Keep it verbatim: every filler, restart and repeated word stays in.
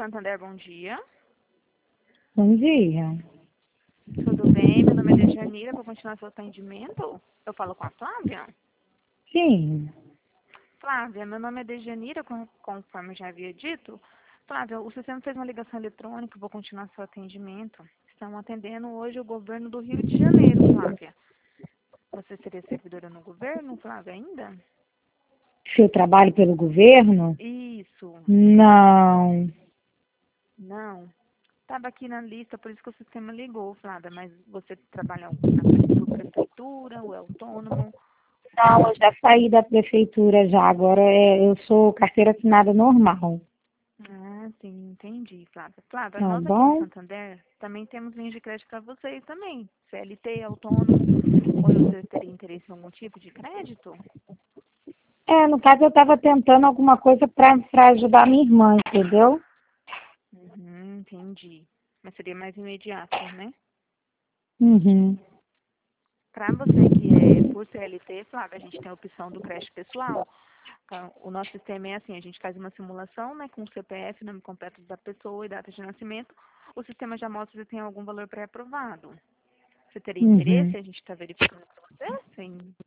Santander, bom dia. Bom dia. Tudo bem? Meu nome é Dejanira. Para continuar seu atendimento, eu falo com a Flávia. Sim. Flávia, meu nome é Dejanira, con- conforme eu já havia dito. Flávia, o sistema fez uma ligação eletrônica, vou continuar seu atendimento. Estão atendendo hoje o governo do Rio de Janeiro, Flávia. Você seria servidora no governo, Flávia, ainda? Se eu trabalho pelo governo? Isso. Não. Não. Estava aqui na lista, por isso que o sistema ligou, Flávia, mas você trabalha na pre- por prefeitura ou é autônomo? Não, eu já saí da prefeitura já. Agora é, eu sou carteira assinada normal. Ah, sim, entendi, Flávia. Flávia, Tá nós aqui no bom? Santander também temos linha de crédito para vocês também. C L T, autônomo, ou você teria interesse em algum tipo de crédito? É, no caso eu estava tentando alguma coisa para ajudar minha irmã, entendeu? Uhum, entendi. Mas seria mais imediato, né? Uhum. Para você que é por C L T, Flávia, a gente tem a opção do crédito pessoal. Então, o nosso sistema é assim, a gente faz uma simulação, né, com o C P F, nome completo da pessoa e data de nascimento. O sistema já mostra se tem algum valor pré-aprovado. Você teria Uhum. interesse? A gente está verificando para você? Sim.